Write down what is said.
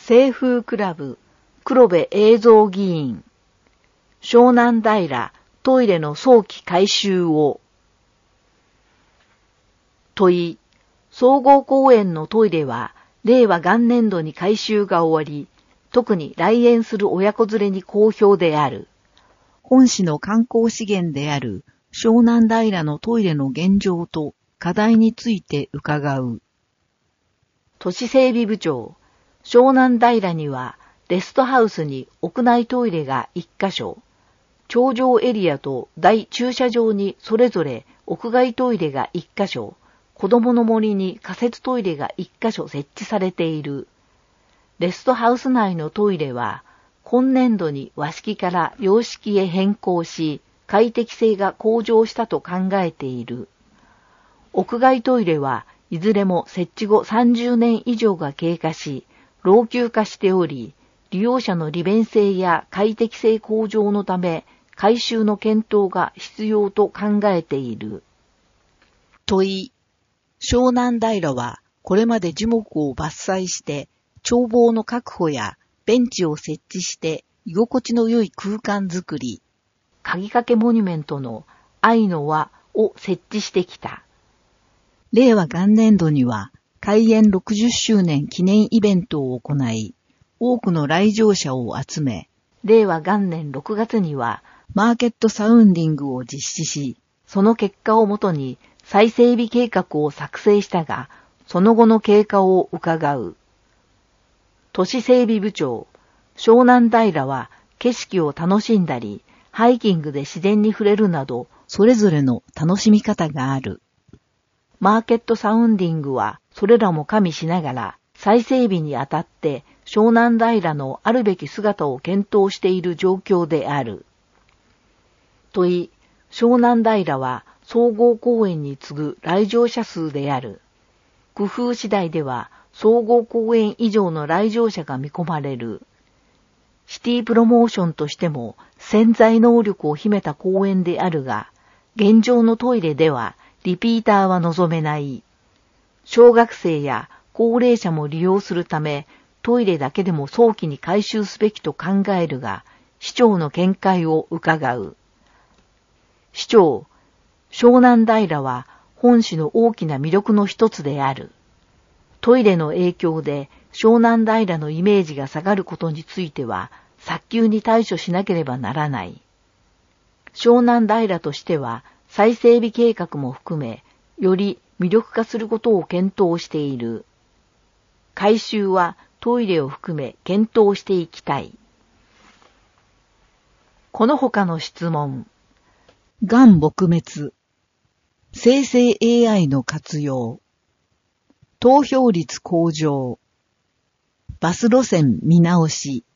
清風クラブ黒部映像議員湘南平トイレの早期改修を問い、総合公園のトイレは令和元年度に改修が終わり、特に来園する親子連れに好評である。本市の観光資源である湘南平のトイレの現状と課題について伺う。都市整備部長、湘南平にはレストハウスに屋内トイレが1カ所、頂上エリアと大駐車場にそれぞれ屋外トイレが1カ所、子供の森に仮設トイレが1カ所設置されている。レストハウス内のトイレは、今年度に和式から洋式へ変更し、快適性が向上したと考えている。屋外トイレはいずれも設置後30年以上が経過し、老朽化しており、利用者の利便性や快適性向上のため、改修の検討が必要と考えている。問い、湘南平はこれまで樹木を伐採して、眺望の確保やベンチを設置して居心地の良い空間づくり、鍵掛けモニュメントの愛の輪を設置してきた。令和元年度には開園60周年記念イベントを行い、多くの来場者を集め、令和元年6月にはマーケットサウンディングを実施し、その結果をもとに再整備計画を作成したが、その後の経過を伺う。都市整備部長、湘南平は景色を楽しんだり、ハイキングで自然に触れるなど、それぞれの楽しみ方がある。マーケットサウンディングは、それらも加味しながら、再整備にあたって湘南平のあるべき姿を検討している状況である。問い、湘南平は総合公園に次ぐ来場者数である。工夫次第では、総合公園以上の来場者が見込まれる。シティプロモーションとしても潜在能力を秘めた公園であるが、現状のトイレではリピーターは望めない。小学生や高齢者も利用するため、トイレだけでも早期に改修すべきと考えるが、市長の見解を伺う。市長、湘南平は本市の大きな魅力の一つである。トイレの影響で湘南平のイメージが下がることについては早急に対処しなければならない。湘南平としては再整備計画も含め、より魅力化することを検討している。改修はトイレを含め検討していきたい。この他の質問。がん撲滅。生成 AI の活用。投票率向上。バス路線見直し。